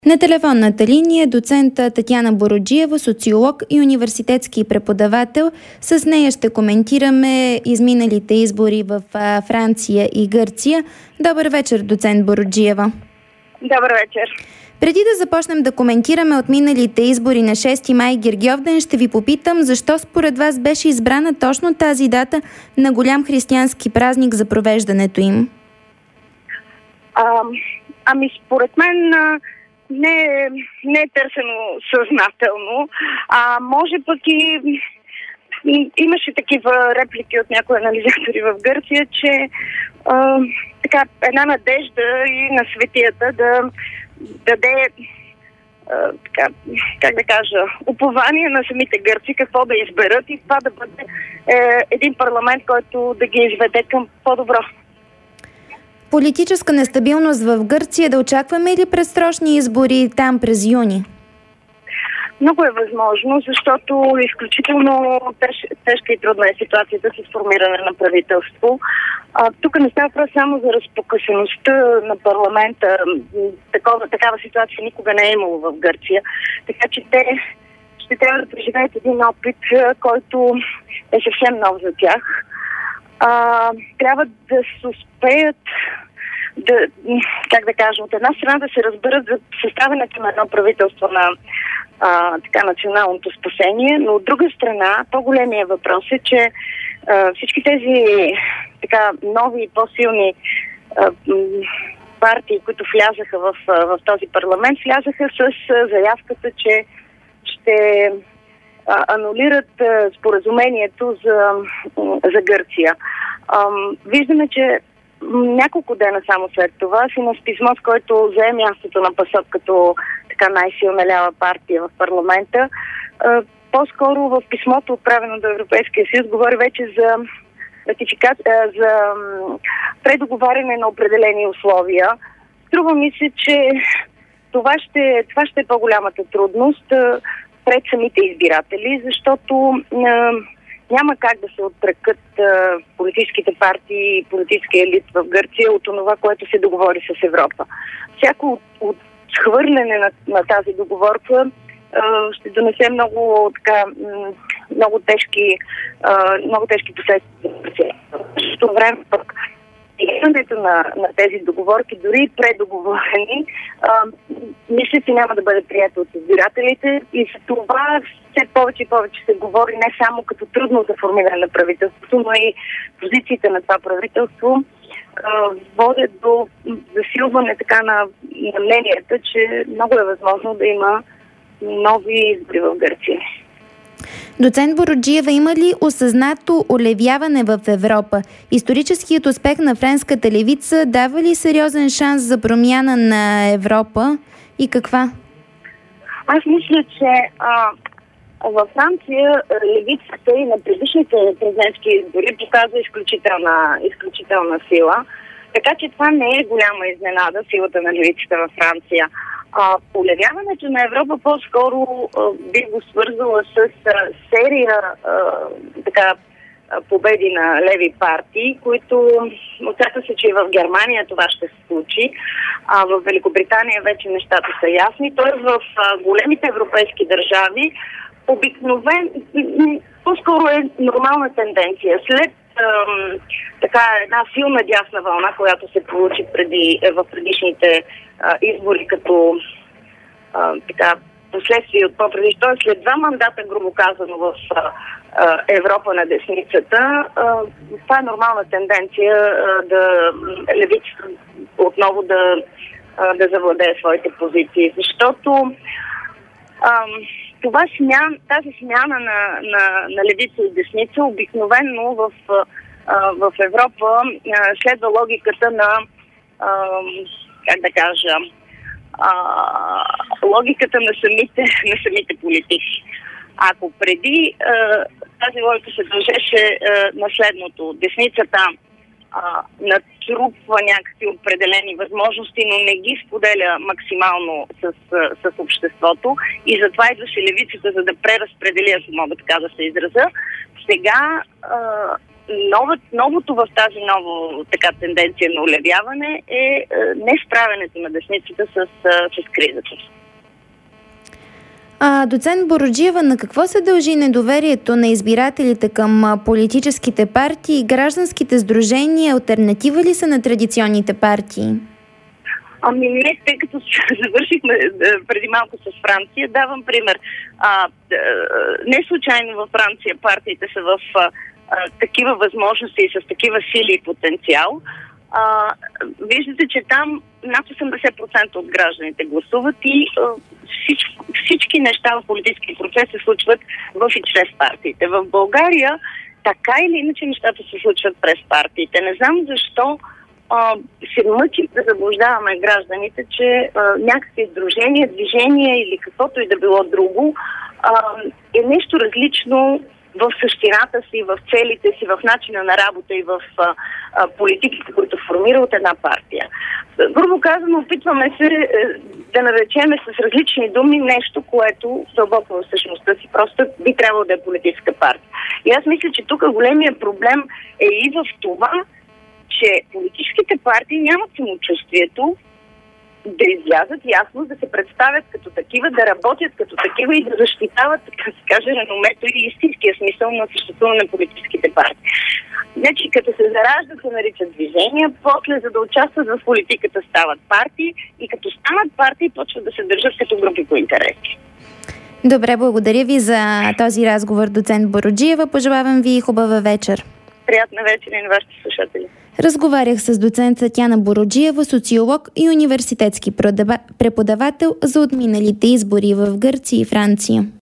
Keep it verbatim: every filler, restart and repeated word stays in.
На телефонната линия доцента Татяна Боруджиева, социолог и университетски преподавател. С нея ще коментираме изминалите избори в Франция и Гърция. Добър вечер, доцент Боруджиева. Добър вечер. Преди да започнем да коментираме отминалите избори на шести май, Гергьовден, ще ви попитам защо според вас беше избрана точно тази дата на голям християнски празник за провеждането им? А, ами според мен не, не е търсено съзнателно, а може пък и имаше такива реплики от някои анализатори в Гърция, че а, така, една надежда и на светията да даде а, така, как да кажа, упование на самите гърци какво да изберат и това да бъде е, един парламент, който да ги изведе към по-добро. Политическа нестабилност в Гърция, да очакваме ли предсрочни избори там през юни? Много е възможно, защото изключително теж, тежка и трудна е ситуацията с формиране на правителство. А, тук не става въпрос само за разпокъсаността на парламента. Такова, такава ситуация никога не е имало в Гърция. Така че те ще трябва да преживеят един опит, който е съвсем нов за тях. А, трябва да се успеят да, как да кажа, от една страна да се разберат за съставянето на едно правителство на а, така, националното спасение, но от друга страна по-големия въпрос е, че а, всички тези така нови и по-силни а, партии, които влязаха в, в този парламент, влязаха с заявката, че ще а, анулират а, споразумението за, за Гърция. А, виждаме, че няколко дена само след това си с писмо, с който зае мястото на ПАСОК като така най-силна лява партия в парламента. По-скоро в писмото, отправено до Европейския съюз, говори вече за ратификация, за предоговаряне на определени условия. Струва ми се, че това ще, това ще е по-голямата трудност пред самите избиратели, защото няма как да се отрекат а, политическите партии и политически елит в Гърция от това, което се договори с Европа. Всяко от, от схвърляне на, на тази договорка а, ще донесе много, така, много тежки, а, много тежки последствия. В същото време пък стигането на, на тези договорки, дори предоговорени, а, мисля, че няма да бъде прието от избирателите и за това все повече и повече се говори не само като трудно за формиране на правителството, но и позициите на това правителство а, водят до засилване така на, на мненията, че много е възможно да има нови избори в Гърция. Доцент Боруджиева, има ли осъзнато олевяване в Европа? Историческият успех на френската левица дава ли сериозен шанс за промяна на Европа и каква? Аз мисля, че а, във Франция левицата и на предишните президентски избори показва изключителна, изключителна сила. Така че това не е голяма изненада, силата на левицата във Франция. А, олевяването на Европа по-скоро а, би го свързала с а, серия а, така, а, победи на леви партии, които очаква се, че и в Германия това ще се случи. А в Великобритания вече нещата са ясни. Т.е. в а, големите европейски държави обикновен, по-скоро е нормална тенденция. След ам, така една силна дясна вълна, която се получи преди, в предишните а, избори като а, така последствие от по-предишни. Т.е. след два мандата, грубо казано, в а, а, Европа на десницата, а, това е нормална тенденция а, да левицата отново да, а, да завладее своите позиции. Защото ам, Това смян, тази смяна на, на, на левица и десница обикновено в, а, в Европа а, следва логиката на, а, как да кажа, а, логиката на самите, на самите политики. Ако преди а, тази логика се дължеше а, на следното, десницата а, натрупва някакви определени възможности, но не ги споделя максимално с, с обществото и затова идваше левицата, за да преразпредели, ако мога така да се изразя. Сега а, ново, новото в тази ново така тенденция на улевяване е, е не справянето на десницата с, с кризата. А, доцент Буруджиева, на какво се дължи недоверието на избирателите към политическите партии и гражданските сдружения? Алтернатива ли са на традиционните партии? Ами не, тъй като завършихме преди малко с Франция, давам пример. А, не случайно във Франция партиите са в а, такива възможности и с такива сили и потенциал. А, виждате, че там над осемдесет процента от гражданите гласуват и а, всички, всички неща в политически процес се случват в и чрез партиите. В България така или иначе нещата се случват през партиите. Не знам защо а, се мъчим да заблуждаваме гражданите, че а, някакви издружения, движения или каквото и да било друго а, е нещо различно в същината си, в целите си, в начина на работа и в а, а, политиките, които формира от една партия. Грубо казано, опитваме се е, да наречеме с различни думи нещо, което дълбоко в същността си просто би трябвало да е политическа партия. И аз мисля, че тук големия проблем е и в това, че политическите партии нямат самочувствието да излязат ясно, да се представят като такива, да работят като такива и да защитават, така се каже, реномето и истинския смисъл на съществуване на политическите партии. Значи, като се зараждат, се наричат движения, после за да участват в политиката стават партии и като станат партии, почват да се държат като групи по интереси. Добре, благодаря ви за този разговор, доцент Буруджиева. Пожелавам ви хубава вечер. Приятна вечер и на вашите слушатели. Разговарях с доцент Татяна Буруджиева, социолог и университетски преподавател за отминалите избори в Гърция и Франция.